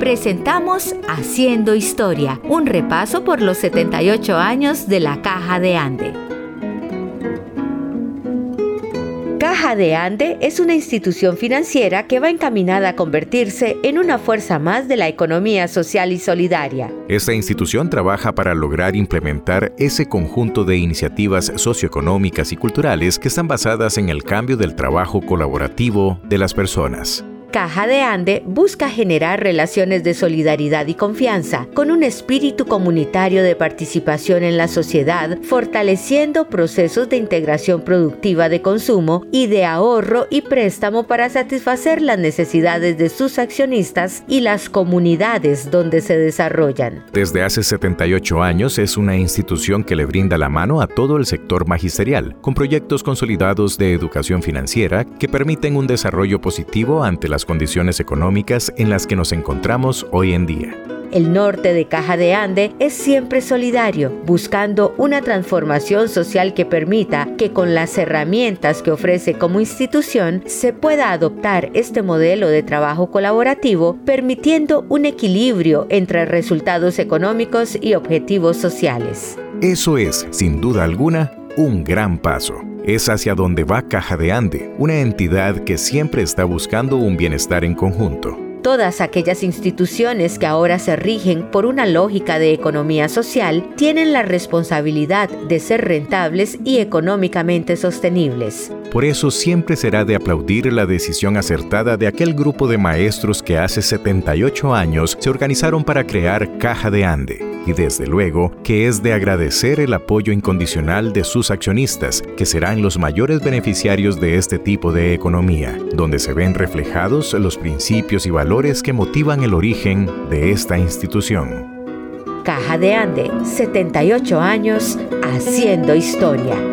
presentamos Haciendo Historia, un repaso por los 78 años de la Caja de Ande. Caja de Ande es una institución financiera que va encaminada a convertirse en una fuerza más de la economía social y solidaria. Esta institución trabaja para lograr implementar ese conjunto de iniciativas socioeconómicas y culturales que están basadas en el cambio del trabajo colaborativo de las personas. Caja de Ande busca generar relaciones de solidaridad y confianza con un espíritu comunitario de participación en la sociedad, fortaleciendo procesos de integración productiva de consumo y de ahorro y préstamo para satisfacer las necesidades de sus accionistas y las comunidades donde se desarrollan. Desde hace 78 años es una institución que le brinda la mano a todo el sector magisterial, con proyectos consolidados de educación financiera que permiten un desarrollo positivo ante las condiciones económicas en las que nos encontramos hoy en día. El norte de Caja de Ande es siempre solidario, buscando una transformación social que permita que con las herramientas que ofrece como institución se pueda adoptar este modelo de trabajo colaborativo, permitiendo un equilibrio entre resultados económicos y objetivos sociales. Eso es, sin duda alguna, un gran paso. Es hacia donde va Caja de Ande, una entidad que siempre está buscando un bienestar en conjunto. Todas aquellas instituciones que ahora se rigen por una lógica de economía social tienen la responsabilidad de ser rentables y económicamente sostenibles. Por eso siempre será de aplaudir la decisión acertada de aquel grupo de maestros que hace 78 años se organizaron para crear Caja de Ande. Y desde luego que es de agradecer el apoyo incondicional de sus accionistas, que serán los mayores beneficiarios de este tipo de economía, donde se ven reflejados los principios y valores que motivan el origen de esta institución. Caja de Ande, 78 años haciendo historia.